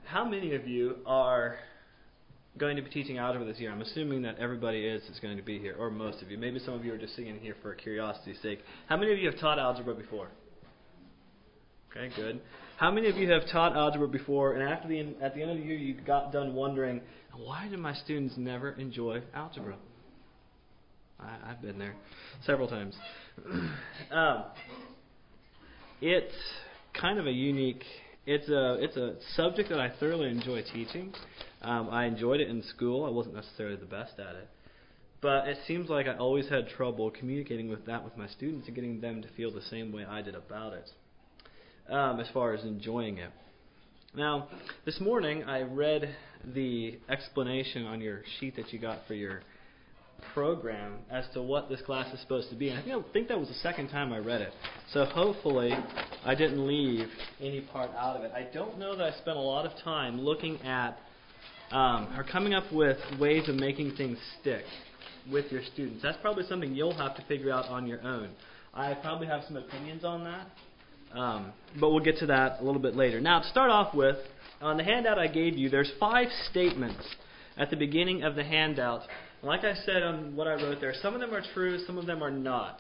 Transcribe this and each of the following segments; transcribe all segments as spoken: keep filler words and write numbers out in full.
how many of you are going to be teaching algebra this year? I'm assuming that everybody is is going to be here, or most of you. Maybe some of you are just sitting here for curiosity's sake. How many of you have taught algebra before? Okay, good. How many of you have taught algebra before, and after the at the end of the year you got done wondering, why do my students never enjoy algebra? I, I've been there several times. um, it's kind of a unique. It's a it's a subject that I thoroughly enjoy teaching. Um, I enjoyed it in school. I wasn't necessarily the best at it, but it seems like I always had trouble communicating with that with my students and getting them to feel the same way I did about it. Um, as far as enjoying it. Now, this morning I read the explanation on your sheet that you got for your program as to what this class is supposed to be. And I think, I think that was the second time I read it. So hopefully I didn't leave any part out of it. I don't know that I spent a lot of time looking at um, or coming up with ways of making things stick with your students. That's probably something you'll have to figure out on your own. I probably have some opinions on that. Um, but we'll get to that a little bit later. Now, to start off with, on the handout I gave you, there's five statements at the beginning of the handout. Like I said on what I wrote there, some of them are true, some of them are not.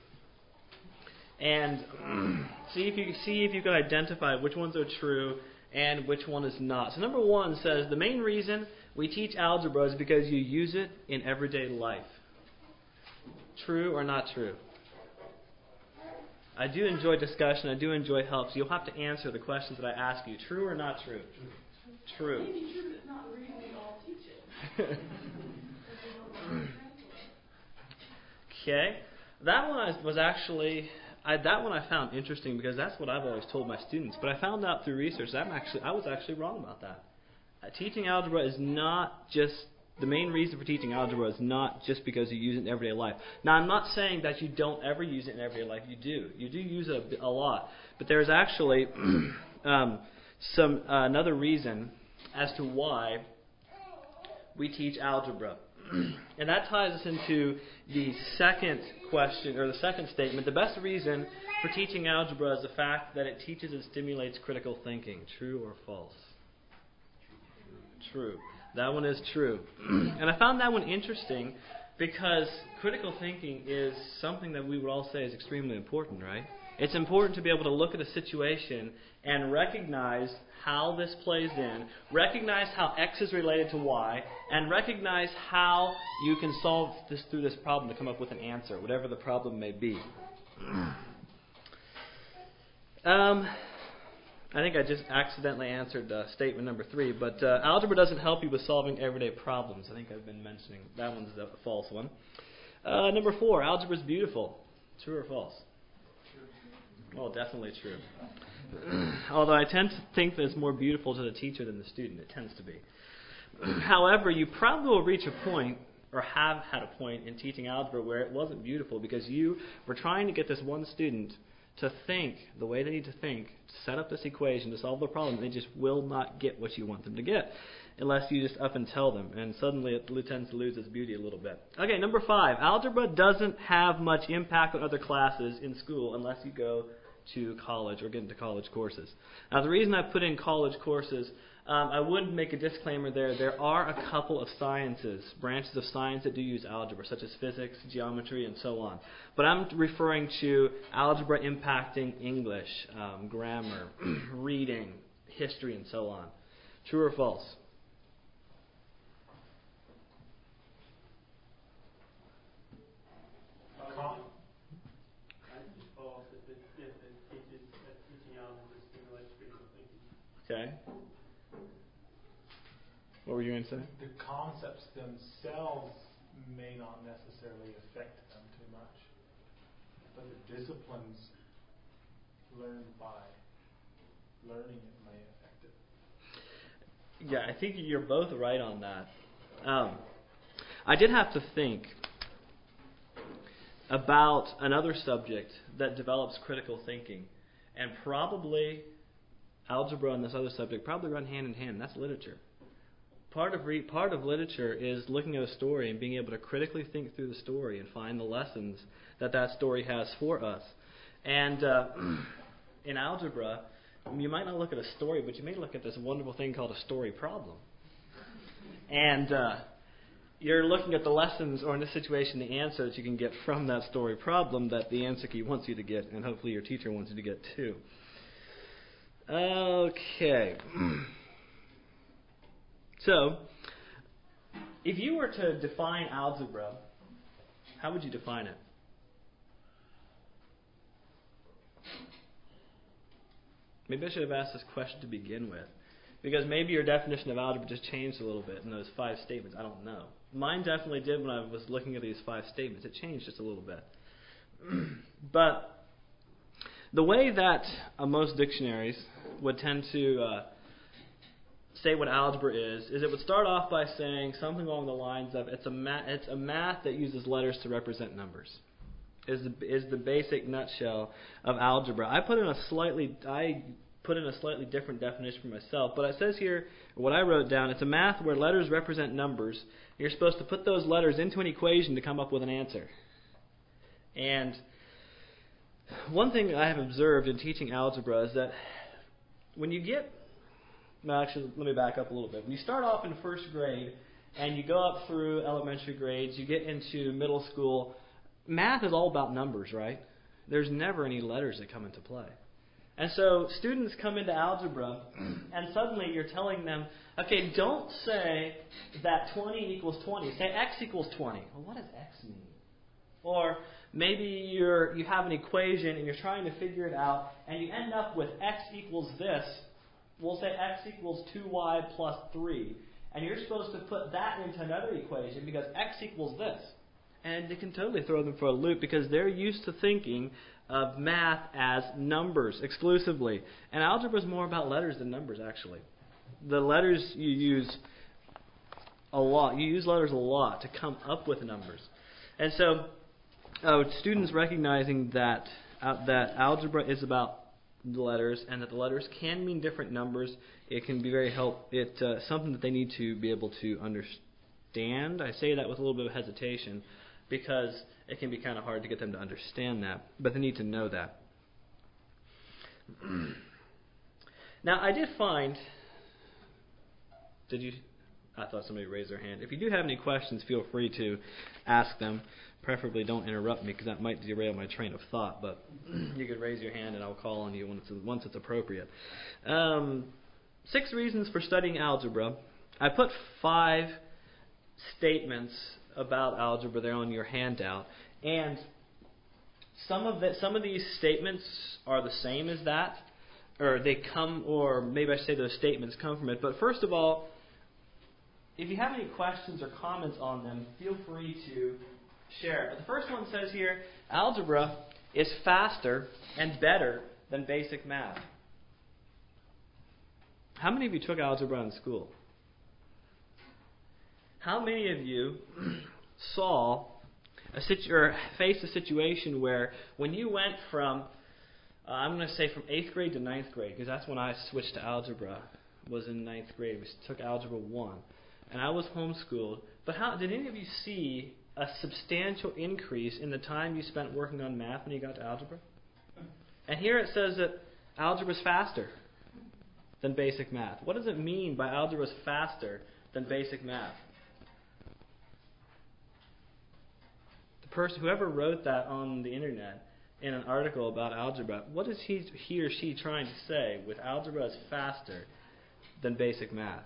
And see if you see if you can identify which ones are true and which one is not. So number one says, the main reason we teach algebra is because you use it in everyday life. True or not true? I do enjoy discussion. I do enjoy help. So you'll have to answer the questions that I ask you. True or not true? True. Maybe true, but not really. We all teach it. Okay. That one was actually I, that one I found interesting because that's what I've always told my students. But I found out through research that I'm actually I was actually wrong about that. Uh, teaching algebra is not just the main reason for teaching algebra is not just because you use it in everyday life. Now, I'm not saying that you don't ever use it in everyday life. You do. You do use it a, a lot. But there's actually um, some uh, another reason as to why we teach algebra. And that ties us into the second question, or the second statement. The best reason for teaching algebra is the fact that it teaches and stimulates critical thinking. True or false? True. That one is true. And I found that one interesting because critical thinking is something that we would all say is extremely important, right? It's important to be able to look at a situation and recognize how this plays in, recognize how X is related to Y, and recognize how you can solve this through this problem to come up with an answer, whatever the problem may be. Um... I think I just accidentally answered uh, statement number three, but uh, algebra doesn't help you with solving everyday problems. I think I've been mentioning that one's a false one. Uh, number four, algebra is beautiful. True or false? True. Oh, definitely true. Although I tend to think that it's more beautiful to the teacher than the student. It tends to be. However, you probably will reach a point, or have had a point in teaching algebra where it wasn't beautiful because you were trying to get this one student to think the way they need to think, to set up this equation, to solve the problem. They just will not get what you want them to get unless you just up and tell them. And suddenly it tends to lose its beauty a little bit. Okay, number five. Algebra doesn't have much impact on other classes in school unless you go to college or get into college courses. Now, the reason I put in college courses, um, I would make a disclaimer there. There are a couple of sciences, branches of science that do use algebra, such as physics, geometry, and so on. But I'm referring to algebra impacting English, um, grammar, reading, history, and so on. True or false? Okay. What were you going to say? The concepts themselves may not necessarily affect them too much, but the disciplines learned by learning it may affect it. Yeah, I think you're both right on that. Um, I did have to think about another subject that develops critical thinking, and probably algebra and this other subject probably run hand in hand. That's literature. Part of re- part of literature is looking at a story and being able to critically think through the story and find the lessons that that story has for us. And uh, in algebra, you might not look at a story, but you may look at this wonderful thing called a story problem. And uh, you're looking at the lessons, or in this situation, the answer that you can get from that story problem that the answer key wants you to get, and hopefully your teacher wants you to get too. Okay. So, if you were to define algebra, how would you define it? Maybe I should have asked this question to begin with, because maybe your definition of algebra just changed a little bit in those five statements. I don't know. Mine definitely did when I was looking at these five statements. It changed just a little bit. But the way that uh, most dictionaries would tend to uh, say what algebra is, is it would start off by saying something along the lines of it's a ma- it's a math that uses letters to represent numbers. Is the, is the basic nutshell of algebra. I put in a slightly I put in a slightly different definition for myself, but it says here what I wrote down. It's a math where letters represent numbers. You're supposed to put those letters into an equation to come up with an answer. And one thing I have observed in teaching algebra is that when you get well, actually, let me back up a little bit. When you start off in first grade and you go up through elementary grades, you get into middle school. Math is all about numbers, right? There's never any letters that come into play. And so students come into algebra, and suddenly you're telling them, okay, don't say that twenty equals twenty. Say x equals twenty. Well, what does x mean? Or maybe you're you have an equation, and you're trying to figure it out, and you end up with x equals this. We'll say x equals two y plus three. And you're supposed to put that into another equation because x equals this. And it can totally throw them for a loop because they're used to thinking of math as numbers exclusively. And algebra is more about letters than numbers, actually. The letters you use a lot. You use letters a lot to come up with numbers. And so uh, students recognizing that uh, that algebra is about the letters and that the letters can mean different numbers, it can be very help. It's uh, something that they need to be able to understand. I say that with a little bit of hesitation, because it can be kind of hard to get them to understand that. But they need to know that. Now, I did find... Did you... I thought somebody raised their hand. If you do have any questions, feel free to ask them. Preferably don't interrupt me, because that might derail my train of thought. But you could raise your hand, and I'll call on you when it's, once it's appropriate. Um, six reasons for studying algebra. I put five statements about algebra there on your handout, and some of the, some of these statements are the same as that, or they come, or maybe I should say those statements come from it. But first of all, if you have any questions or comments on them, feel free to share. The first one says here, algebra is faster and better than basic math. How many of you took algebra in school? How many of you saw a situ- or faced a situation where when you went from, uh, I'm going to say from eighth grade to ninth grade, because that's when I switched to algebra, was in ninth grade. We took Algebra one. And I was homeschooled. But how did any of you see a substantial increase in the time you spent working on math when you got to algebra? And here it says that algebra is faster than basic math. What does it mean by algebra is faster than basic math? The person, whoever wrote that on the internet in an article about algebra, what is he, he or she trying to say with algebra is faster than basic math?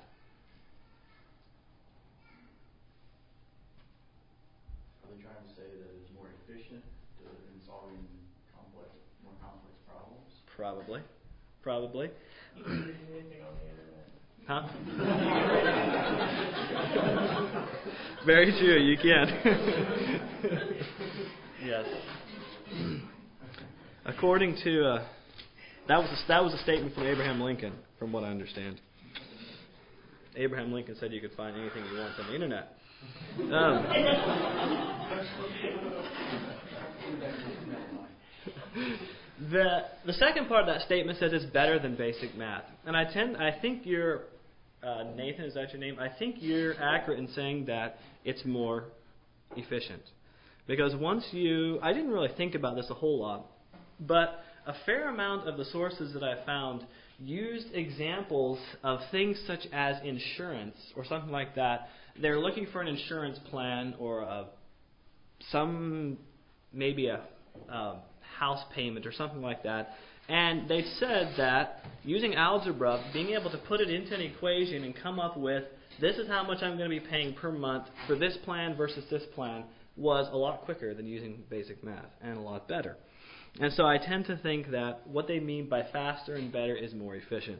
Are they trying to say that it's more efficient in solving complex, more complex problems? Probably. Probably. You can read anything on the internet. Huh? Very true, you can. Yes. According to uh, that was a, that was a statement from Abraham Lincoln, from what I understand. Abraham Lincoln said you could find anything you want on the internet. Um, the the second part of that statement says it's better than basic math, and I tend I think you're uh, Nathan, is that your name? I think you're accurate in saying that it's more efficient, because once you I didn't really think about this a whole lot, but a fair amount of the sources that I found used examples of things such as insurance or something like that. They're looking for an insurance plan or a, some maybe a, a house payment or something like that. And they said that using algebra, being able to put it into an equation and come up with this is how much I'm going to be paying per month for this plan versus this plan was a lot quicker than using basic math and a lot better. And so I tend to think that what they mean by faster and better is more efficient.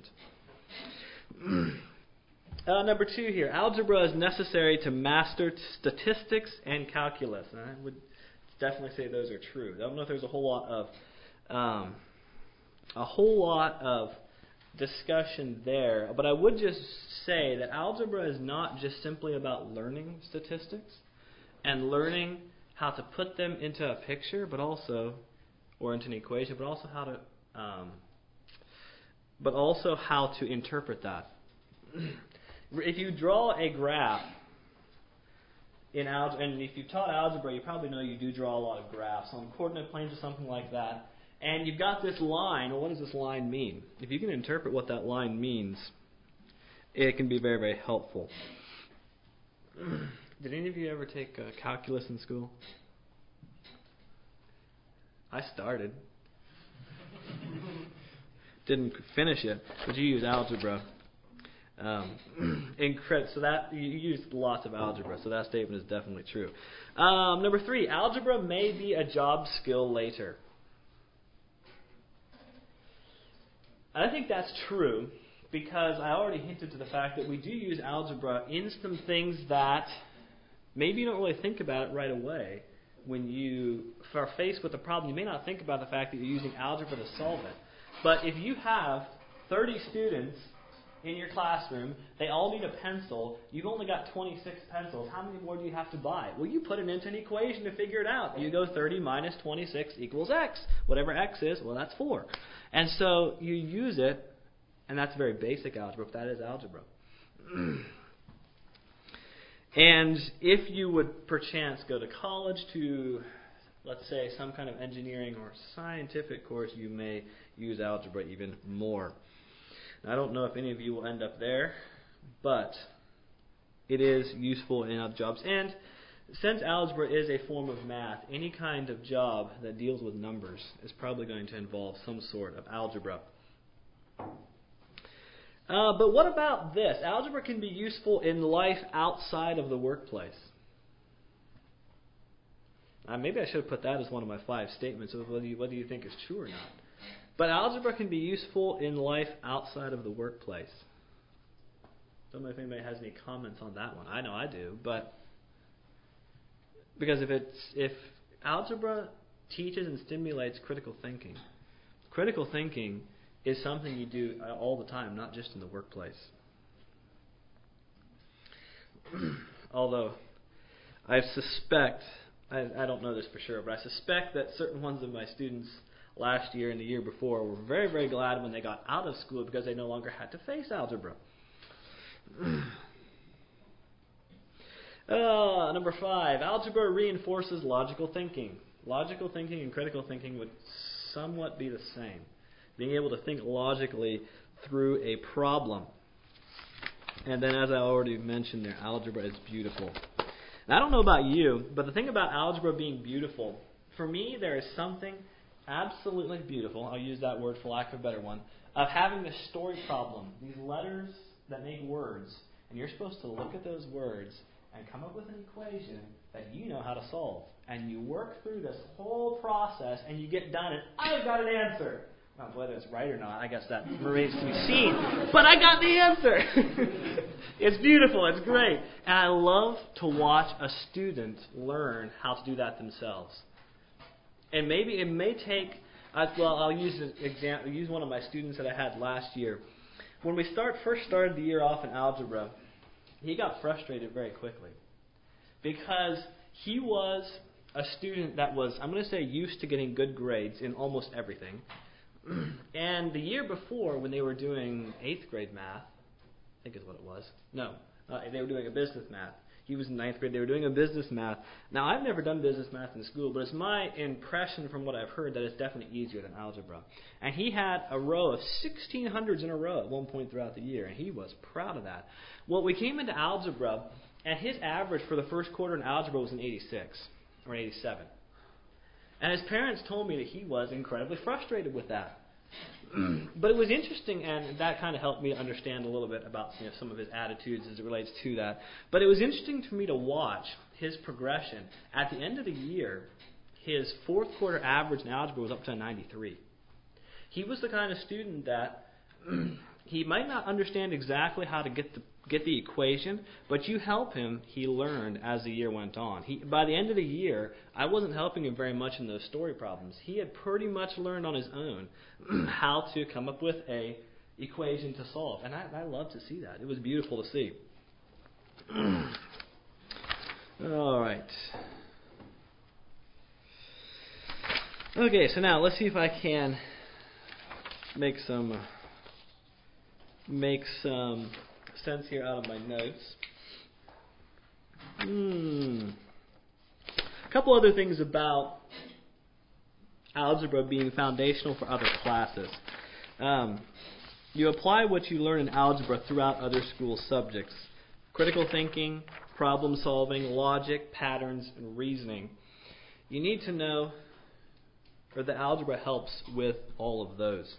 uh, number two here, algebra is necessary to master statistics and calculus. And I would definitely say those are true. I don't know if there's a whole lot of um, a whole lot of discussion there, but I would just say that algebra is not just simply about learning statistics and learning how to put them into a picture, but also, or into an equation, but also how to, um, but also how to interpret that. If you draw a graph in algebra, and if you've taught algebra, you probably know you do draw a lot of graphs on coordinate planes or something like that. And you've got this line. Well, what does this line mean? If you can interpret what that line means, it can be very, very helpful. Did any of you ever take uh, calculus in school? I started. Didn't finish it, but you use algebra. Um, incred- so that you used lots of algebra, so that statement is definitely true. Um, number three, algebra may be a job skill later. I think that's true because I already hinted to the fact that we do use algebra in some things that maybe you don't really think about it right away. When you are faced with a problem, you may not think about the fact that you're using algebra to solve it. But if you have thirty students in your classroom, they all need a pencil, you've only got twenty-six pencils, how many more do you have to buy? Well, you put it into an equation to figure it out. You go thirty minus twenty-six equals x. Whatever x is, well, that's four. And so you use it, and that's very basic algebra, but that is algebra. And if you would perchance go to college to, let's say, some kind of engineering or scientific course, you may use algebra even more. Now, I don't know if any of you will end up there, but it is useful in other jobs. And since algebra is a form of math, any kind of job that deals with numbers is probably going to involve some sort of algebra. Uh, but what about this? Algebra can be useful in life outside of the workplace. Uh, maybe I should have put that as one of my five statements of whether you, whether you think is true or not. But algebra can be useful in life outside of the workplace. Don't know if anybody has any comments on that one. I know I do, but because if it's if algebra teaches and stimulates critical thinking, critical thinking is something you do all the time, not just in the workplace. Although I suspect, I, I don't know this for sure, but I suspect that certain ones of my students last year and the year before were very, very glad when they got out of school because they no longer had to face algebra. uh, number five, algebra reinforces logical thinking. Logical thinking and critical thinking would somewhat be the same. Being able to think logically through a problem. And then, as I already mentioned there, algebra is beautiful. And I don't know about you, but the thing about algebra being beautiful, for me, there is something absolutely beautiful, I'll use that word for lack of a better one, of having this story problem, these letters that make words, and you're supposed to look at those words and come up with an equation that you know how to solve. And you work through this whole process, and you get done, and I've got an answer. Now, whether it's right or not, I guess that remains to be seen. But I got the answer. It's beautiful. It's great. And I love to watch a student learn how to do that themselves. And maybe it may take, well, I'll use an example, use one of my students that I had last year. When we start first started the year off in algebra, he got frustrated very quickly because he was a student that was, I'm going to say, used to getting good grades in almost everything. And the year before, when they were doing eighth grade math, I think is what it was. No, uh, they were doing a business math. He was in ninth grade. They were doing a business math. Now, I've never done business math in school, but it's my impression from what I've heard that it's definitely easier than algebra. And he had a row of sixteen hundreds in a row at one point throughout the year, and he was proud of that. Well, we came into algebra, and his average for the first quarter in algebra was an eighty-six or eighty-seven. And his parents told me that he was incredibly frustrated with that. But it was interesting, and that kind of helped me understand a little bit about, you know, some of his attitudes as it relates to that. But it was interesting for me to watch his progression. At the end of the year, his fourth quarter average in algebra was up to ninety-three. He was the kind of student that he might not understand exactly how to get the get the equation, but you help him, he learned as the year went on. He, by the end of the year, I wasn't helping him very much in those story problems. He had pretty much learned on his own how to come up with a equation to solve. And I, I love to see that. It was beautiful to see. All right. Okay, so now let's see if I can make some... Uh, make some sense here out of my notes. Hmm. A couple other things about algebra being foundational for other classes. Um, you apply what you learn in algebra throughout other school subjects. Critical thinking, problem solving, logic, patterns, and reasoning. You need to know, or the algebra helps with all of those.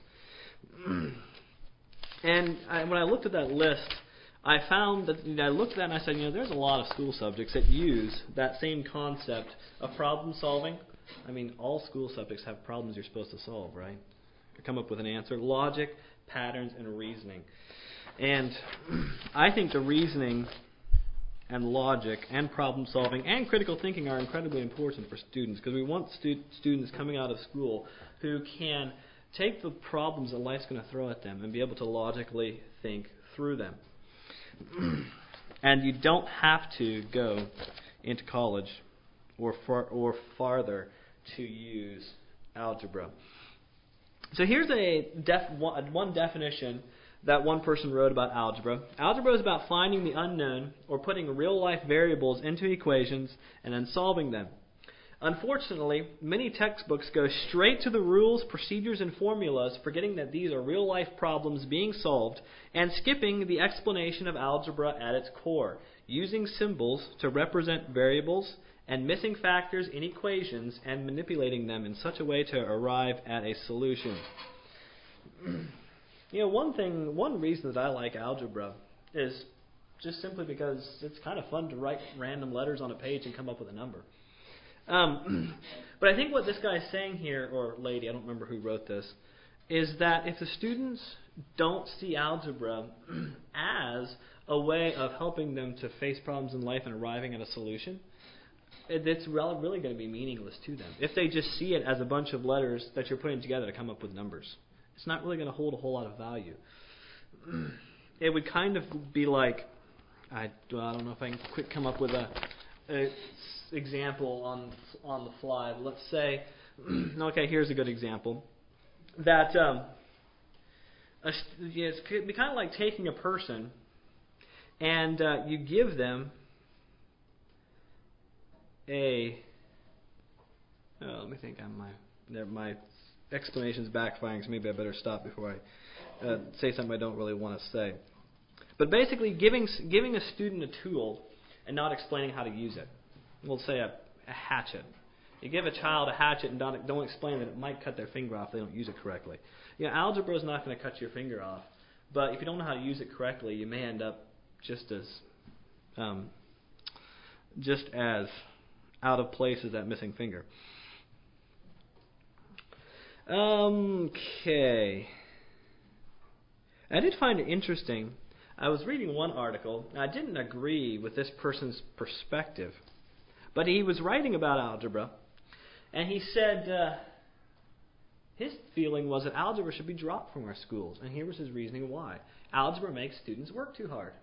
And I, when I looked at that list, I found that, you know, I looked at that and I said, you know, there's a lot of school subjects that use that same concept of problem solving. I mean, all school subjects have problems you're supposed to solve, right? To come up with an answer. Logic, patterns, and reasoning. And I think the reasoning and logic and problem solving and critical thinking are incredibly important for students, because we want stu- students coming out of school who can take the problems that life's going to throw at them and be able to logically think through them. And you don't have to go into college or far, or farther to use algebra. So here's a def, one, one definition that one person wrote about algebra. Algebra is about finding the unknown or putting real-life variables into equations and then solving them. Unfortunately, many textbooks go straight to the rules, procedures, and formulas, forgetting that these are real-life problems being solved, and skipping the explanation of algebra at its core, using symbols to represent variables and missing factors in equations and manipulating them in such a way to arrive at a solution. You know, one thing, one reason that I like algebra is just simply because it's kind of fun to write random letters on a page and come up with a number. Um, but I think what this guy is saying here, or lady, I don't remember who wrote this, is that if the students don't see algebra as a way of helping them to face problems in life and arriving at a solution, it's really going to be meaningless to them. If they just see it as a bunch of letters that you're putting together to come up with numbers, it's not really going to hold a whole lot of value. It would kind of be like, I, well, I don't know if I can quick come up with a, a example on on the fly. Let's say, okay, here's a good example. That um, a, yeah, it could be kind of like taking a person and uh, you give them a. Oh, let me think on my my explanation's backfiring, so maybe I better stop before I uh, say something I don't really want to say. But basically, giving giving a student a tool and not explaining how to use it. We'll say a, a hatchet. You give a child a hatchet and don't, don't explain that it might cut their finger off if they don't use it correctly. You know, algebra is not going to cut your finger off, but if you don't know how to use it correctly, you may end up just as um, just as out of place as that missing finger. Um, okay. I did find it interesting. I was reading one article, and I didn't agree with this person's perspective. But he was writing about algebra, and he said uh, his feeling was that algebra should be dropped from our schools. And here was his reasoning why. Algebra makes students work too hard.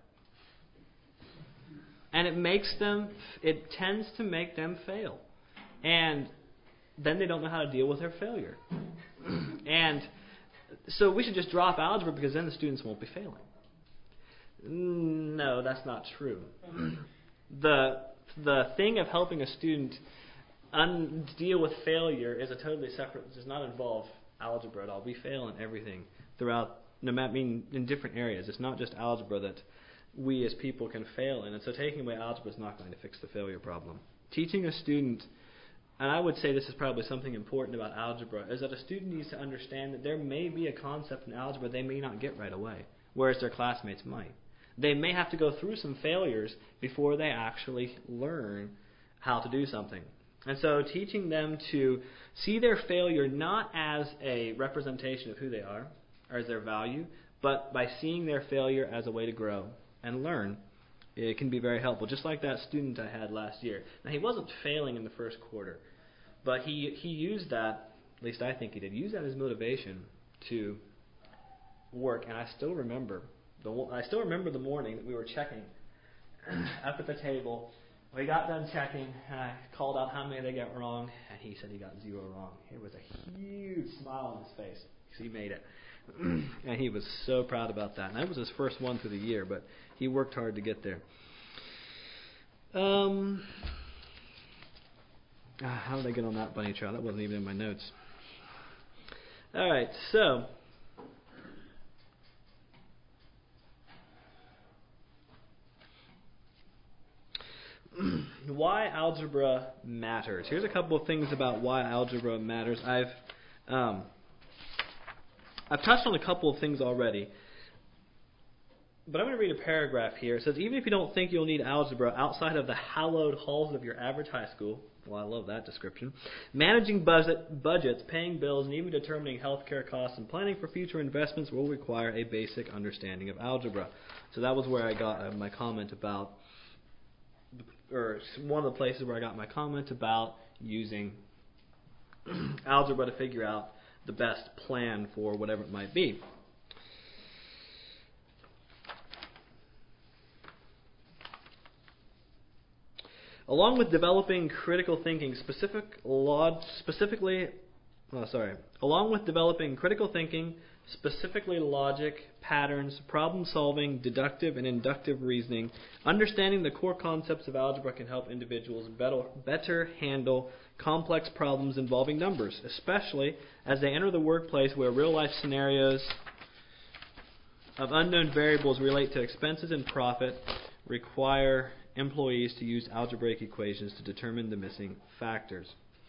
And it makes them, it tends to make them fail. And then they don't know how to deal with their failure. And so we should just drop algebra because then the students won't be failing. No, that's not true. the the thing of helping a student un- deal with failure is a totally separate. It does not involve algebra at all. We fail in everything throughout. No matter, I mean, in different areas. It's not just algebra that we as people can fail in. And so taking away algebra is not going to fix the failure problem. Teaching a student, and I would say this is probably something important about algebra, is that a student needs to understand that there may be a concept in algebra they may not get right away, whereas their classmates might. They may have to go through some failures before they actually learn how to do something. And so teaching them to see their failure not as a representation of who they are, or as their value, but by seeing their failure as a way to grow and learn, it can be very helpful. Just like that student I had last year. Now, he wasn't failing in the first quarter, but he, he used that, at least I think he did, use that as motivation to work. And I still remember, the I still remember the morning that we were checking up at the table. We got done checking, and I called out how many they got wrong, and he said he got zero wrong. It was a huge smile on his face because he made it. And he was so proud about that. And that was his first one through the year, but he worked hard to get there. Um, ah, how did I get on that bunny trail? That wasn't even in my notes. All right, so why algebra matters. Here's a couple of things about why algebra matters. I've um, I've touched on a couple of things already, but I'm going to read a paragraph here. It says, even if you don't think you'll need algebra outside of the hallowed halls of your average high school, well, I love that description, managing budget, budgets, paying bills, and even determining healthcare costs and planning for future investments will require a basic understanding of algebra. So that was where I got uh, my comment about, or one of the places where I got my comment about using algebra to figure out the best plan for whatever it might be. Along with developing critical thinking, specific log, specifically, oh, sorry, along with developing critical thinking, specifically logic, patterns, problem solving, deductive and inductive reasoning, understanding the core concepts of algebra can help individuals better, better handle complex problems involving numbers, especially as they enter the workplace where real-life scenarios of unknown variables relate to expenses and profit require employees to use algebraic equations to determine the missing factors.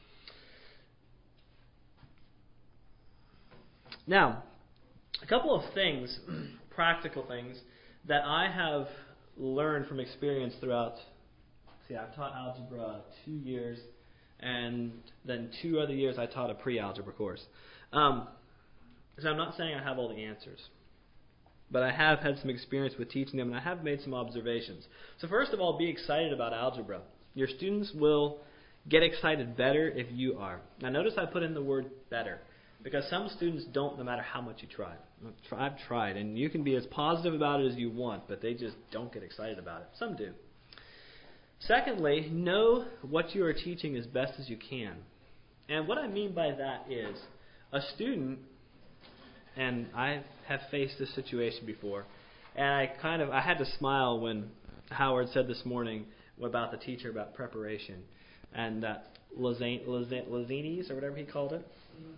Now, a couple of things, practical things, that I have learned from experience throughout, see, I've taught algebra two years, and then two other years I taught a pre-algebra course. Um, so I'm not saying I have all the answers, but I have had some experience with teaching them, and I have made some observations. So first of all, be excited about algebra. Your students will get excited better if you are. Now notice I put in the word better, because some students don't, no matter how much you try. I've tried, and you can be as positive about it as you want, but they just don't get excited about it. Some do. Secondly, know what you are teaching as best as you can. And what I mean by that is, a student, and I have faced this situation before, and I kind of, I had to smile when Howard said this morning about the teacher about preparation, and that Lazani's, or whatever he called it.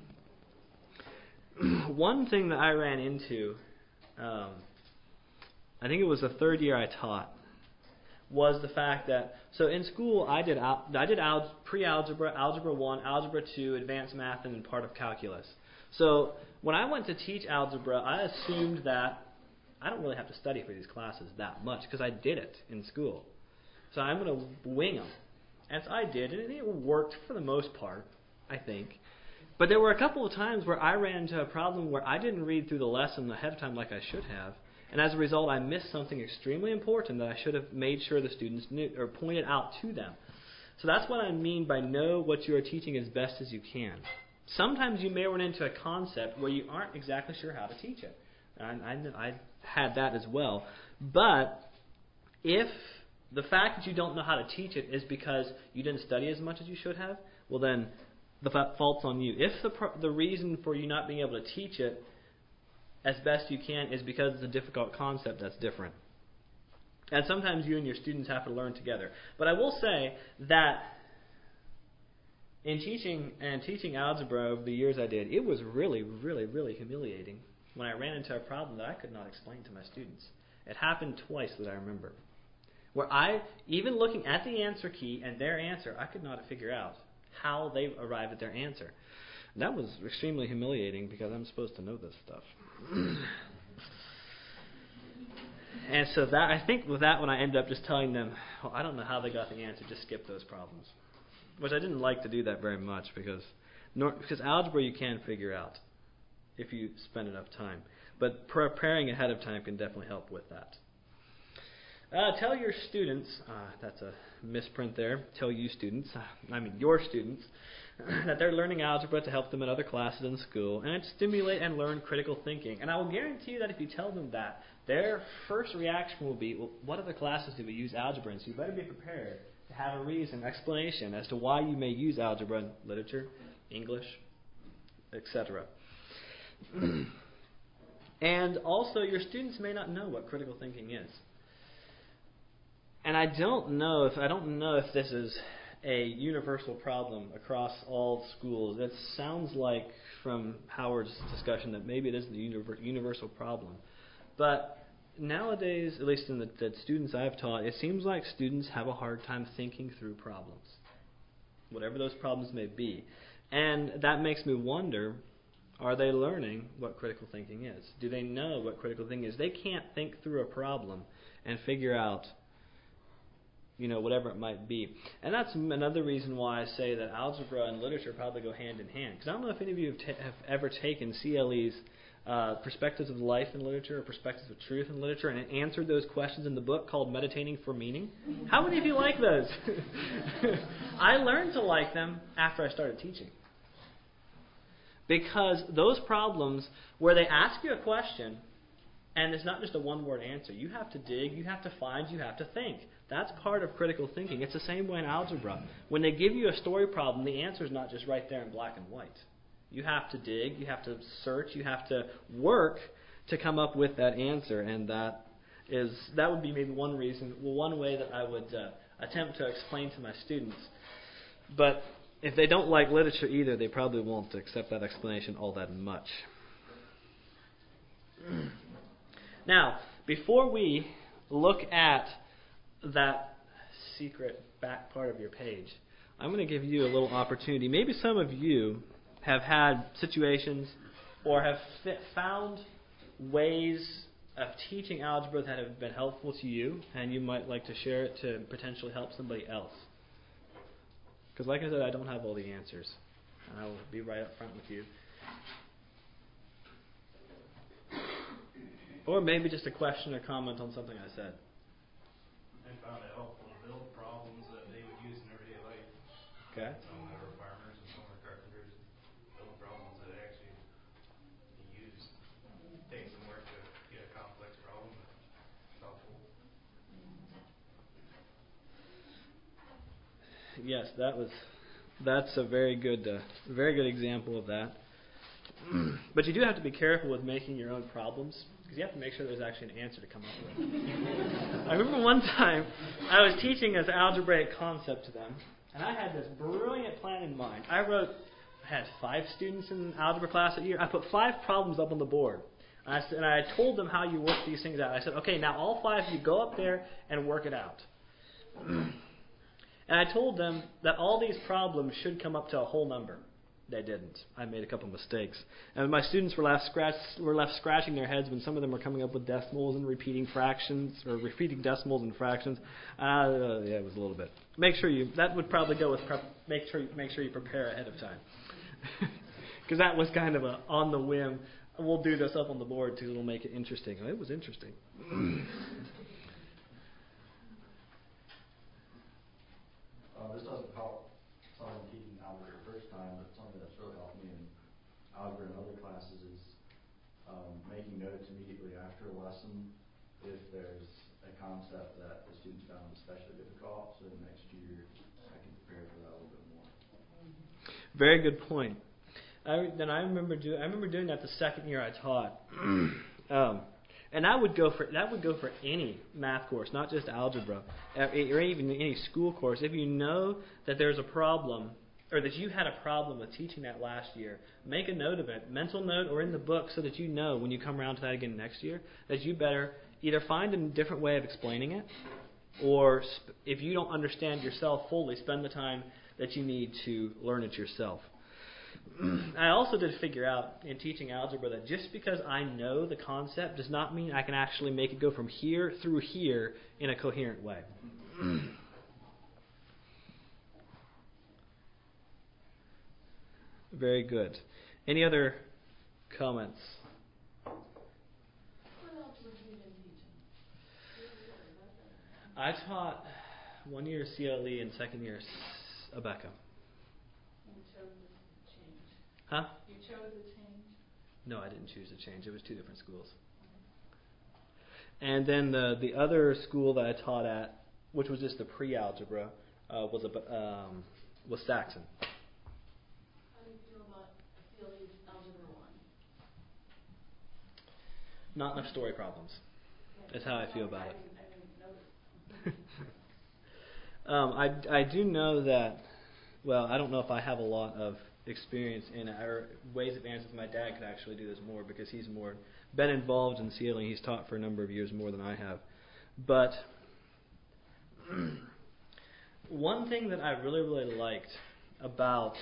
One thing that I ran into, um, I think it was the third year I taught, was the fact that, so in school I did al- I did al- pre-algebra, algebra one, algebra two, advanced math, and then part of calculus. So when I went to teach algebra, I assumed that I don't really have to study for these classes that much because I did it in school. So I'm going to wing them. And so I did, and it worked for the most part, I think. But there were a couple of times where I ran into a problem where I didn't read through the lesson ahead of time like I should have. And as a result, I missed something extremely important that I should have made sure the students knew or pointed out to them. So that's what I mean by know what you are teaching as best as you can. Sometimes you may run into a concept where you aren't exactly sure how to teach it. And I, I had that as well. But if the fact that you don't know how to teach it is because you didn't study as much as you should have, well then the fault's on you. If the the reason for you not being able to teach it as best you can is because it's a difficult concept, that's different. And sometimes you and your students have to learn together. But I will say that in teaching and teaching algebra over the years I did, it was really, really, really humiliating when I ran into a problem that I could not explain to my students. It happened twice that I remember, where I, even looking at the answer key and their answer, I could not figure out how they arrived at their answer. And that was extremely humiliating because I'm supposed to know this stuff. And so that I think with that one I ended up just telling them, well, I don't know how they got the answer, just skip those problems. Which I didn't like to do that very much because nor, because algebra you can figure out if you spend enough time. But preparing ahead of time can definitely help with that. Uh, tell your students, uh, that's a misprint there, tell you students, uh, I mean your students, that they're learning algebra to help them in other classes in school and to stimulate and learn critical thinking. And I will guarantee you that if you tell them that, their first reaction will be, well, what other classes do we use algebra in? So you better be prepared to have a reason, explanation as to why you may use algebra in literature, English, et cetera. And also, your students may not know what critical thinking is. And I don't know if I don't know if this is a universal problem across all schools. It sounds like from Howard's discussion that maybe it isn't a universal problem. But nowadays, at least in the, the students I've taught, it seems like students have a hard time thinking through problems, whatever those problems may be. And that makes me wonder, are they learning what critical thinking is? Do they know what critical thinking is? They can't think through a problem and figure out, you know, whatever it might be. And that's another reason why I say that algebra and literature probably go hand in hand. Because I don't know if any of you have, ta- have ever taken C L E's uh, Perspectives of Life in Literature or Perspectives of Truth in Literature and answered those questions in the book called Meditating for Meaning. How many of you like those? I learned to like them after I started teaching. Because those problems where they ask you a question and it's not just a one-word answer. You have to dig, you have to find, you have to think. That's part of critical thinking. It's the same way in algebra. When they give you a story problem, the answer is not just right there in black and white. You have to dig, you have to search, you have to work to come up with that answer, and that is that would be maybe one reason, well, one way that I would uh, attempt to explain to my students. But if they don't like literature either, they probably won't accept that explanation all that much. Now, before we look at that secret back part of your page, I'm going to give you a little opportunity. Maybe some of you have had situations or have fit, found ways of teaching algebra that have been helpful to you, and you might like to share it to potentially help somebody else. Because like I said, I don't have all the answers, and I will be right up front with you. Or maybe just a question or comment on something I said. I found it helpful to build problems that they would use in everyday life. Okay. Some that were farmers and some were carpenters. Build problems that actually be used. Take some work to get a complex problem, but it's helpful. Yes, that was. That's a very good, uh, very good example of that. But you do have to be careful with making your own problems, because you have to make sure there's actually an answer to come up with. I remember one time I was teaching this algebraic concept to them, and I had this brilliant plan in mind. I wrote, I had five students in algebra class that year. I put five problems up on the board, and I, and I told them how you work these things out. I said, okay, now all five of you go up there and work it out. And I told them that all these problems should come up to a whole number. They didn't. I made a couple mistakes. And my students were left, scratch, were left scratching their heads when some of them were coming up with decimals and repeating fractions, or repeating decimals and fractions. Uh, yeah, it was a little bit. Make sure you, that would probably go with, prep, make sure you, make sure you prepare ahead of time. Because that was kind of a on the whim, we'll do this up on the board because it'll make it interesting. And it was interesting. Uh, this doesn't help someone teaching algebra the first time, but something that's really helped me in algebra and other classes is um, making notes immediately after a lesson if there's a concept that the students found especially difficult, so the next year I can prepare for that a little bit more. Very good point. I, then I remember do I remember doing that the second year I taught, um, And that would go for that would go for any math course, not just algebra, or even any school course. If you know that there's a problem, or that you had a problem with teaching that last year, make a note of it, mental note or in the book, so that you know when you come around to that again next year, that you better either find a different way of explaining it, or sp- if you don't understand yourself fully, spend the time that you need to learn it yourself. I also did figure out in teaching algebra that just because I know the concept does not mean I can actually make it go from here through here in a coherent way. Very good. Any other comments? What algebra have you been teaching? I taught one year C L E and second year Abeka. You chose to change. Huh? You chose to change? No, I didn't choose to change. It was two different schools. And then the the other school that I taught at, which was just the pre-algebra, uh, was a, um, was Saxon. How do you feel about C L E Algebra one? Not enough story problems. That's how I feel about it. I didn't notice. um, I, I do know that, well, I don't know if I have a lot of experience in it, or ways of answers. My dad could actually do this more because he's more been involved in C L E. He's taught for a number of years more than I have. But one thing that I really, really liked about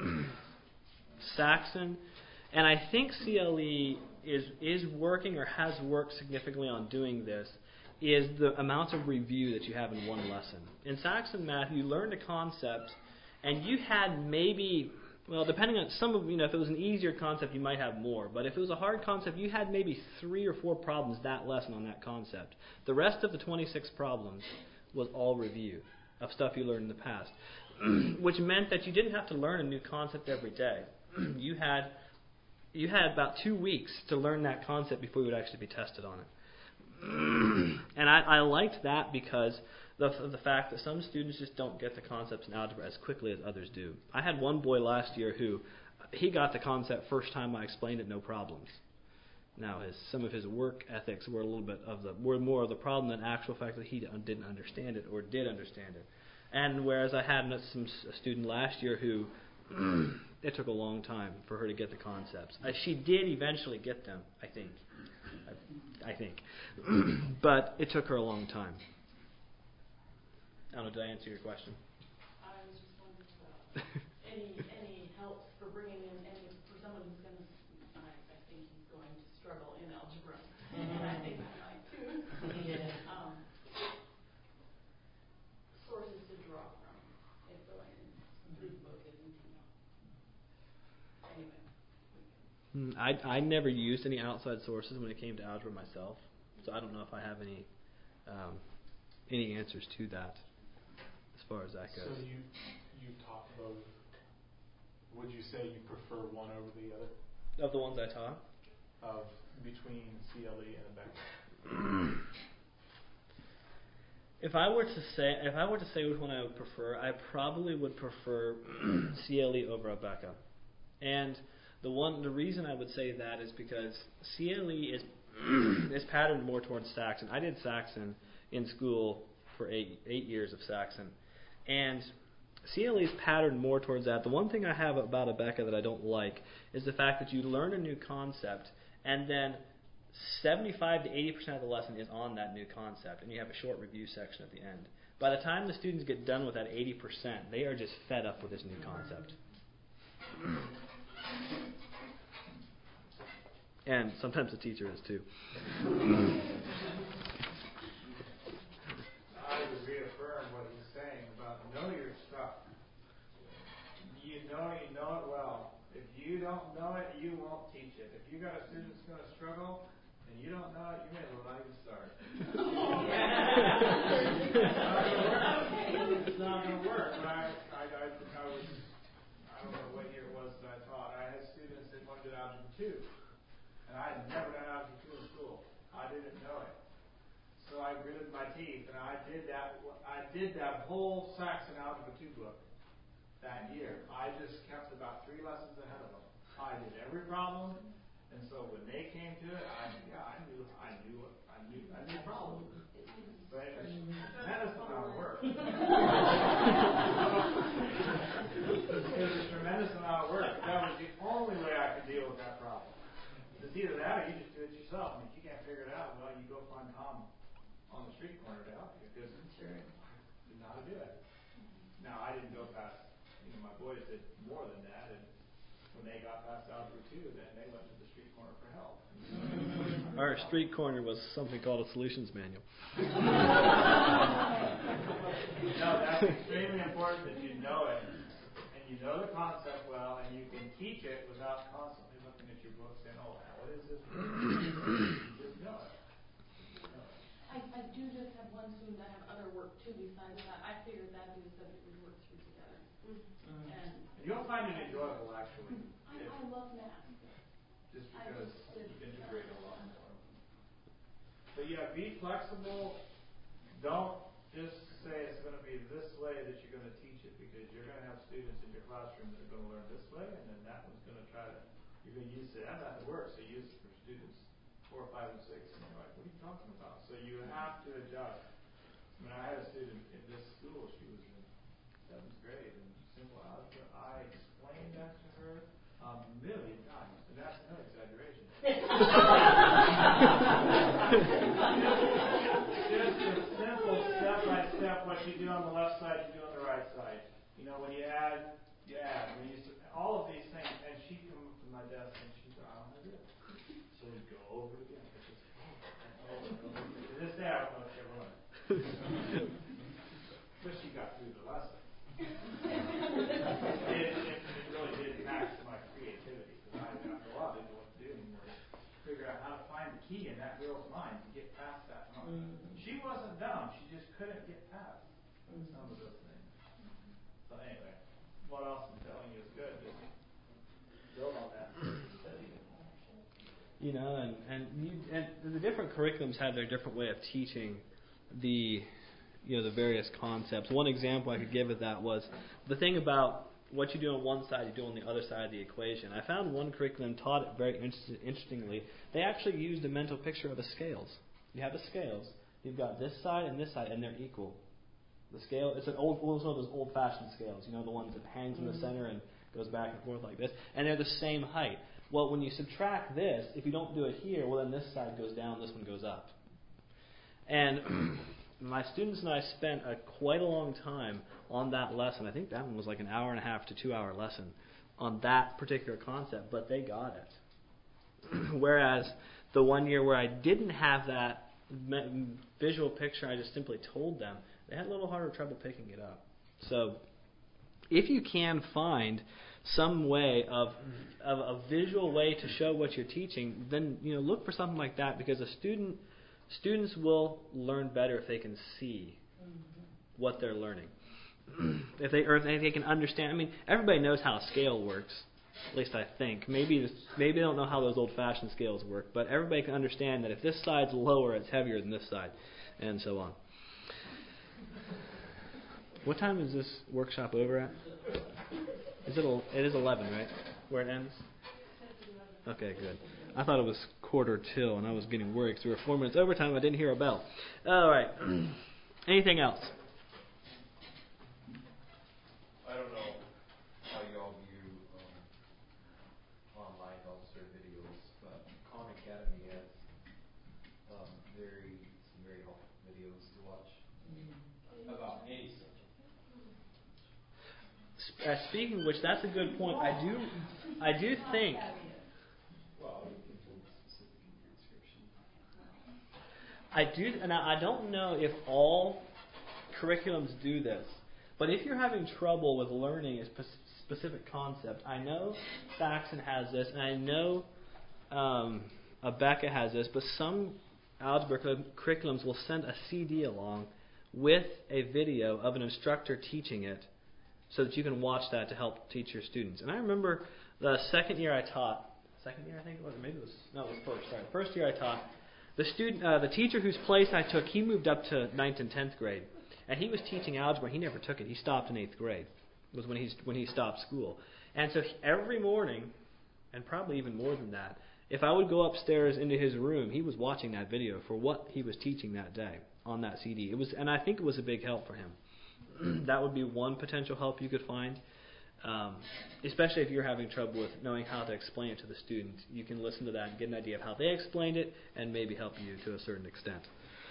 Saxon, and I think C L E is is working or has worked significantly on doing this, is the amount of review that you have in one lesson. In Saxon Math, you learned a concept, and you had maybe, well, depending on some of, you know, if it was an easier concept, you might have more. But if it was a hard concept, you had maybe three or four problems that lesson on that concept. The rest of the twenty-six problems was all review of stuff you learned in the past, which meant that you didn't have to learn a new concept every day. you had you had about two weeks to learn that concept before you would actually be tested on it. And I, I liked that because of the, the fact that some students just don't get the concepts in algebra as quickly as others do. I had one boy last year who, he got the concept first time I explained it, no problems. Now, his, some of his work ethics were a little bit of the, were more of the problem than actual fact that he didn't understand it or did understand it. And whereas I had some a student last year who, it took a long time for her to get the concepts. Uh, she did eventually get them, I think. I, I think. But it took her a long time. I don't know, did I answer your question? I was just wondering about any any help for bringing in any for someone who's going to. I, I think he's going to struggle in algebra, and I think I might too. Yeah. Um, sources to draw from if going through the book isn't enough. Anyway. Hmm, I I never used any outside sources when it came to algebra myself, so I don't know if I have any um, any answers to that. As far as that goes. So you you talked about, would you say you prefer one over the other? Of the ones I taught? Of between C L E and Abeka? If I were to say if I were to say which one I would prefer, I probably would prefer C L E over Abeka. And the one the reason I would say that is because C L E is is patterned more towards Saxon. I did Saxon in school for eight eight years of Saxon. And C L E is patterned more towards that. The one thing I have about Abeka that I don't like is the fact that you learn a new concept and then seventy-five to eighty percent of the lesson is on that new concept, and you have a short review section at the end. By the time the students get done with that eighty percent, they are just fed up with this new concept. And sometimes the teacher is too. I would reaffirm what he's saying about know your stuff. You know you know it well. If you don't know it, you won't teach it. If you got a student that's going to struggle and you don't know it, you may as well not even start. It's not going to work. But I, I, I, I was, I don't know what year it was that I taught. I had students that wanted to do algebra two, and I had never done algebra two in school. I didn't know it. So I gritted my teeth, and I did that. I did that whole Saxon Algebra two book that year. I just kept about three lessons ahead of them. I did every problem, And so when they came to it, I, yeah, I knew, I knew, what- I knew, I knew the problem. But it was a tremendous amount of work. It was a tremendous amount of work. That was the only way I could deal with that problem. It's either that or you just do it yourself. And if you can't figure it out, well, you go find Tom on the street corner to help you because he didn't know how to do it. Now, I didn't go past, you know, my boys did more than that. And when they got past Algebra two, then they went to the street corner for help. Our street corner was something called a solutions manual. No, that's extremely important that you know it, and you know the concept well, and you can teach it without constantly looking at your books saying, oh, what is this? You just know it. I, I do just have one student that have other work too besides that. I figured that'd be the subject we'd work through together. Mm-hmm. And And you'll find it enjoyable, actually, I, if, I love math. just I because just you did- integrate a lot more. But yeah, be flexible. Don't just say it's going to be this way that you're going to teach it, because you're going to have students in your classroom that are going to learn this way, and then that one's going to try to, you're going to use it. That method works, so use it for students four, five, and six, and you're like, what are you talking about? So you have to adjust. I mean, I had a student in this school, she was in seventh grade, and simple algebra, I explained that to her a million times, and that's no exaggeration. Just a simple step by step, what you do on the left side, you do on the right side. You know, when you add, you add. When you all of these things, and she'd come up to my desk and she'd go, I don't know how to do it. So we'd go over it again. It's just over and over. To this day, I don't know if she ever learned it. But she got through the lesson. it, it, it really did tax my creativity, because I after a while didn't know what to do anymore. Figure out how to find the key in that girl's mind to get past that moment. Mm-hmm. She wasn't dumb; she just couldn't get past mm-hmm. some of those things. So anyway, what else I'm telling you is good. Just build on that. You know, and and, you, and the different curriculums have their different way of teaching the, you know, the various concepts. One example I could give of that was the thing about what you do on one side, you do on the other side of the equation. I found one curriculum taught it very inter- interestingly. They actually used a mental picture of the scales. You have the scales. You've got this side and this side, and they're equal. The scale, it's an old, well, it's one of those old-fashioned scales. You know, the ones that hangs in the center and goes back and forth like this. And they're the same height. Well, when you subtract this, if you don't do it here, well, then this side goes down, this one goes up. And my students and I spent a, quite a long time on that lesson. I think that one was like an hour and a half to two-hour lesson on that particular concept, but they got it. Whereas the one year where I didn't have that visual picture, I just simply told them, they had a little harder trouble picking it up. So if you can find some way of, of a visual way to show what you're teaching, then you know look for something like that, because a student students will learn better if they can see what they're learning. if they or if they can understand. I mean, everybody knows how a scale works. At least I think. Maybe maybe they don't know how those old-fashioned scales work, but everybody can understand that if this side's lower, it's heavier than this side, and so on. What time is this workshop over at? Is it? It is eleven, right? Where it ends? Okay, good. I thought it was quarter till, and I was getting worried because we were four minutes overtime. I didn't hear a bell. All right. Anything else? I don't know how y'all view um, online officer videos, but Khan Academy has um, very some very helpful videos to watch about any subject. Uh, speaking of which, that's a good point. I do, I do think. Well, you can put specific in your description. I do, and I don't know if all curriculums do this, but if you're having trouble with learning a spe- specific concept, I know Saxon has this, and I know um, Abeka has this, but some algebra curriculums will send a C D along with a video of an instructor teaching it, so that you can watch that to help teach your students. And I remember the second year I taught, second year I think it was, or maybe it was, no, it was first, sorry. The first year I taught, the student, uh, the teacher whose place I took, he moved up to ninth and tenth grade. And he was teaching algebra. He never took it. He stopped in eighth grade. It was when, he's, when he stopped school. And so he, every morning, and probably even more than that, If I would go upstairs into his room, he was watching that video for what he was teaching that day on that C D. It was, and I think it was a big help for him. That would be one potential help you could find, um, especially if you're having trouble with knowing how to explain it to the student. You can listen to that and get an idea of how they explained it and maybe help you to a certain extent.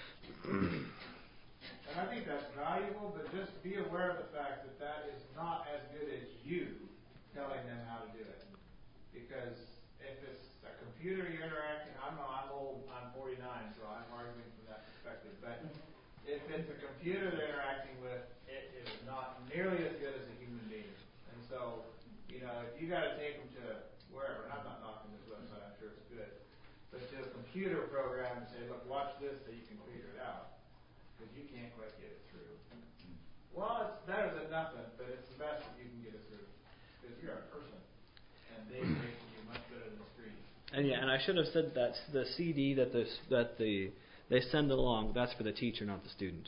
And I think that's valuable, but just be aware of the fact that that is not as good as you telling them how to do it. Because if it's a computer you're interacting, I'm I'm old, I'm forty-nine, so I'm arguing from that perspective. But if it's a computer they're interacting with, it is not nearly as good as a human being. And so, you know, if you got to take them to wherever, and I'm not knocking this website, I'm sure it's good, but to a computer program and say, look, watch this so you can figure it out, because you can't quite get it through. Well, it's better than nothing, but it's the best that you can get it through, because you're a person, and they make you much better than the screen. And yeah, and I should have said that the C D that the that the they send along, that's for the teacher, not the student.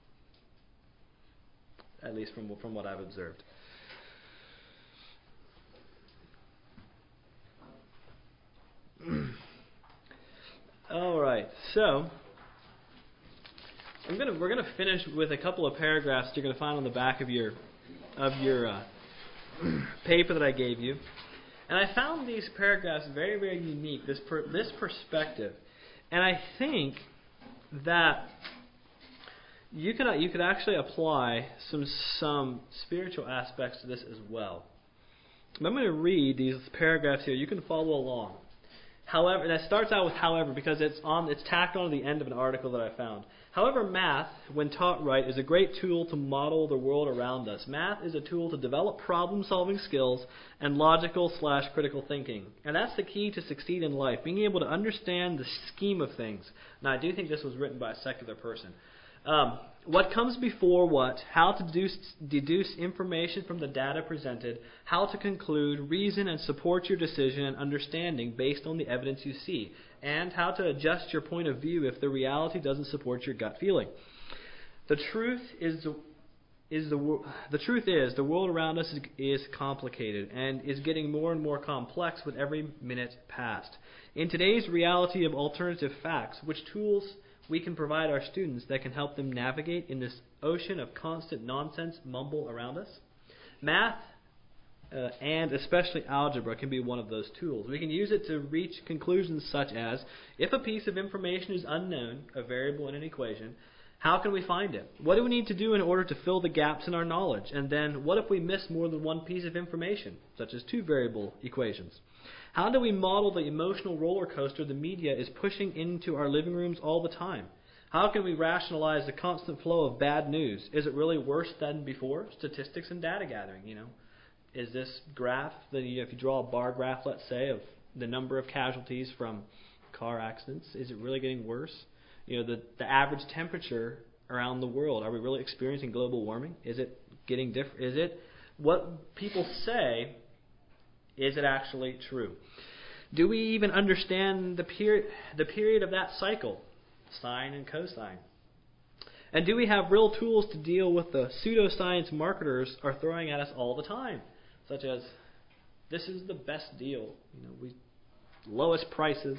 At least from from what I've observed. All right, so I'm gonna we're gonna finish with a couple of paragraphs you're gonna find on the back of your of your uh, paper that I gave you, and I found these paragraphs very very unique. This per, this perspective, and I think that you could you could actually apply some some spiritual aspects to this as well. I'm going to read these paragraphs here. You can follow along. However, that starts out with however because it's on it's tacked on to the end of an article that I found. However, math, when taught right, is a great tool to model the world around us. Math is a tool to develop problem-solving skills and logical slash critical thinking. And that's the key to succeed in life, being able to understand the scheme of things. Now, I do think this was written by a secular person. Um, what comes before what, how to deduce, deduce information from the data presented, how to conclude, reason, and support your decision and understanding based on the evidence you see, and how to adjust your point of view if the reality doesn't support your gut feeling. The truth is the Is the the truth is the world around us is, is complicated and is getting more and more complex with every minute passed. In today's reality of alternative facts, which tools we can provide our students that can help them navigate in this ocean of constant nonsense mumble around us? Math, uh, and especially algebra, can be one of those tools. We can use it to reach conclusions such as, if a piece of information is unknown, a variable in an equation, how can we find it? What do we need to do in order to fill the gaps in our knowledge? And then, what if we miss more than one piece of information, such as two variable equations? How do we model the emotional roller coaster the media is pushing into our living rooms all the time? How can we rationalize the constant flow of bad news? Is it really worse than before? Statistics and data gathering, you know. Is this graph, that you, if you draw a bar graph, let's say, of the number of casualties from car accidents, is it really getting worse? You know, the, the average temperature around the world, are we really experiencing global warming? Is it getting different? Is it what people say, is it actually true? Do we even understand the period the period of that cycle, sine and cosine? And do we have real tools to deal with the pseudoscience marketers are throwing at us all the time, such as, this is the best deal, you know, we lowest prices.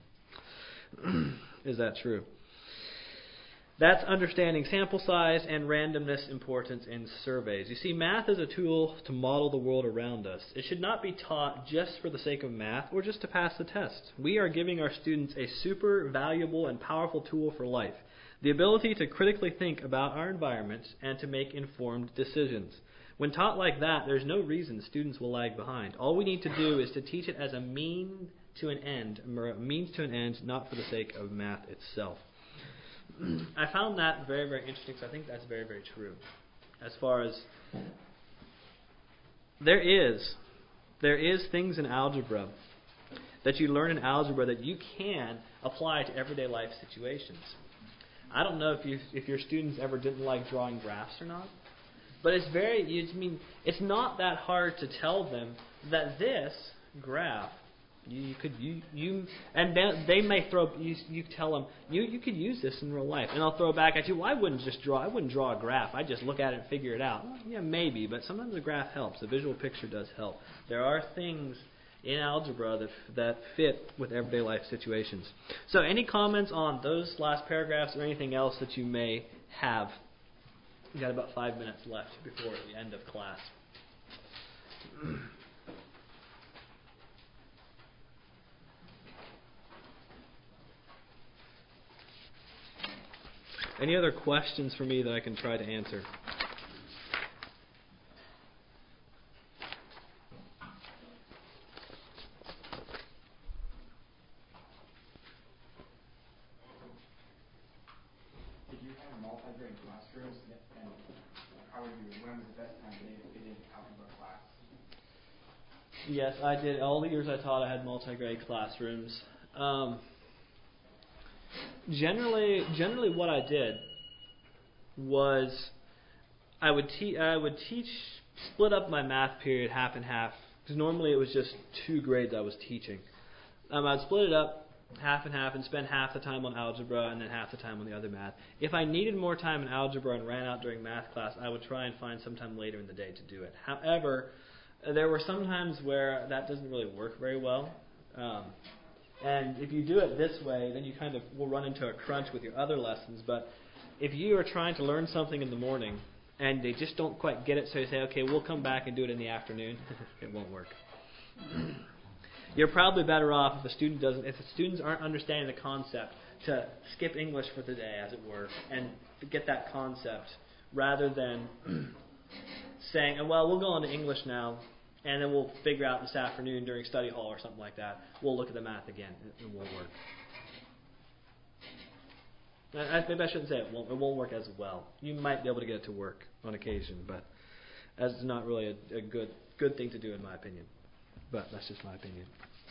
Is that true? That's understanding sample size and randomness importance in surveys. You see, math is a tool to model the world around us. It should not be taught just for the sake of math or just to pass the test. We are giving our students a super valuable and powerful tool for life, the ability to critically think about our environment and to make informed decisions. When taught like that, there's no reason students will lag behind. All we need to do is to teach it as a mean to an end, a means to an end, not for the sake of math itself. I found that very, very interesting, because I think that's very, very true. As far as there is, there is things in algebra that you learn in algebra that you can apply to everyday life situations. I don't know if you, if your students ever didn't like drawing graphs or not, but it's very, I mean, it's not that hard to tell them that this graph. You, you could you you and then they may throw you. You tell them you you could use this in real life, and they'll throw back at you. Well, I wouldn't just draw. I wouldn't draw a graph. I just look at it and figure it out. Well, yeah, maybe, but sometimes a graph helps. A visual picture does help. There are things in algebra that that fit with everyday life situations. So any comments on those last paragraphs or anything else that you may have? We've got about five minutes left before the end of class. Any other questions for me that I can try to answer? Did you have multi-grade classrooms, and how would you, when was the best time today to get into algebra class? Yes, I did. All the years I taught, I had multi-grade classrooms. Um, generally, generally, what I did was I would teach. I would teach, split up my math period half and half, because normally it was just two grades I was teaching. Um, I'd split it up half and half and spend half the time on algebra and then half the time on the other math. If I needed more time in algebra and ran out during math class, I would try and find some time later in the day to do it. However, there were some times where that doesn't really work very well. Um, and if you do it this way, then you kind of will run into a crunch with your other lessons. But if you are trying to learn something in the morning and they just don't quite get it, so you say, okay, we'll come back and do it in the afternoon, it won't work. You're probably better off if the student doesn't, if the students aren't understanding the concept, to skip English for the day, as it were, and get that concept, rather than saying, well, we'll go on to English now, and then we'll figure out this afternoon during study hall or something like that. We'll look at the math again. It, it won't work. I, maybe I shouldn't say it won't. It won't work as well. You might be able to get it to work on occasion, but that's not really a, a good good thing to do, in my opinion. But that's just my opinion.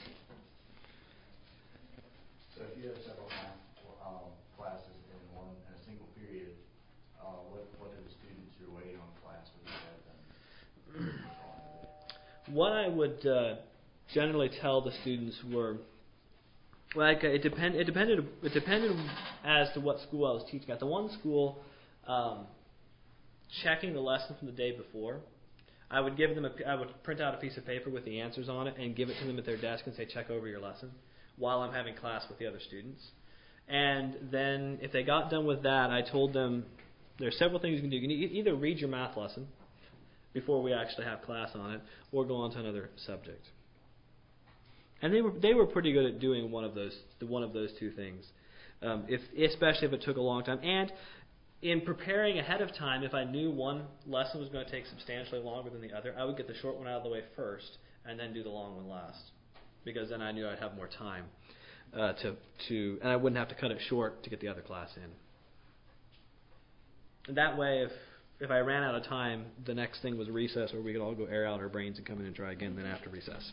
So if you have several math um, classes in one in a single period, uh, what what do the students who are waiting on class would you have them? What I would uh, generally tell the students were, like, it depend it depended it depended as to what school I was teaching at. The one school, um, checking the lesson from the day before, I would give them a, I would print out a piece of paper with the answers on it and give it to them at their desk and say, check over your lesson while I'm having class with the other students. And then if they got done with that, I told them there are several things you can do. You can e- either read your math lesson before we actually have class on it, or go on to another subject. And they were they were pretty good at doing one of those one of those two things, um, if especially if it took a long time. And in preparing ahead of time, if I knew one lesson was going to take substantially longer than the other, I would get the short one out of the way first and then do the long one last, because then I knew I'd have more time uh, to to and I wouldn't have to cut it short to get the other class in. And that way, if if I ran out of time, the next thing was recess, where we could all go air out our brains and come in and try again then after recess.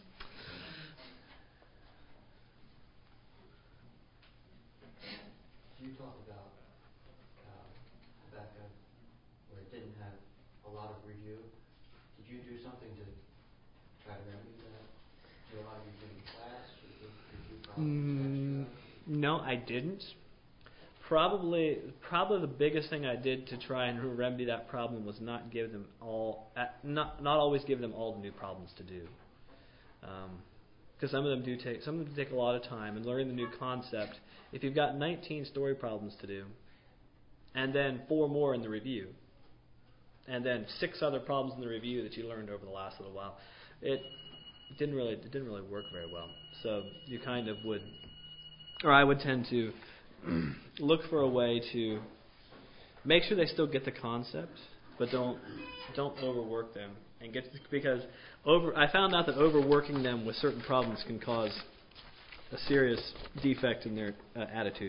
You talk about uh, Rebecca, where it didn't have a lot of review. Did you do something to try to remedy that? Do a lot of you in class? Or did, did you Mm, probably no, I didn't. Probably, probably the biggest thing I did to try and remedy that problem was not give them all, not not always give them all the new problems to do, because um, some of them do take some of them take a lot of time. And learning the new concept, if you've got nineteen story problems to do, and then four more in the review, and then six other problems in the review that you learned over the last little while, it didn't really it didn't really work very well. So you kind of would, or I would tend to look for a way to make sure they still get the concept, but don't don't overwork them and get because over. I found out that overworking them with certain problems can cause a serious defect in their uh, attitude.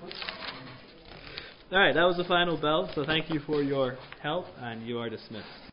All right, that was the final bell. So thank you for your help, and you are dismissed.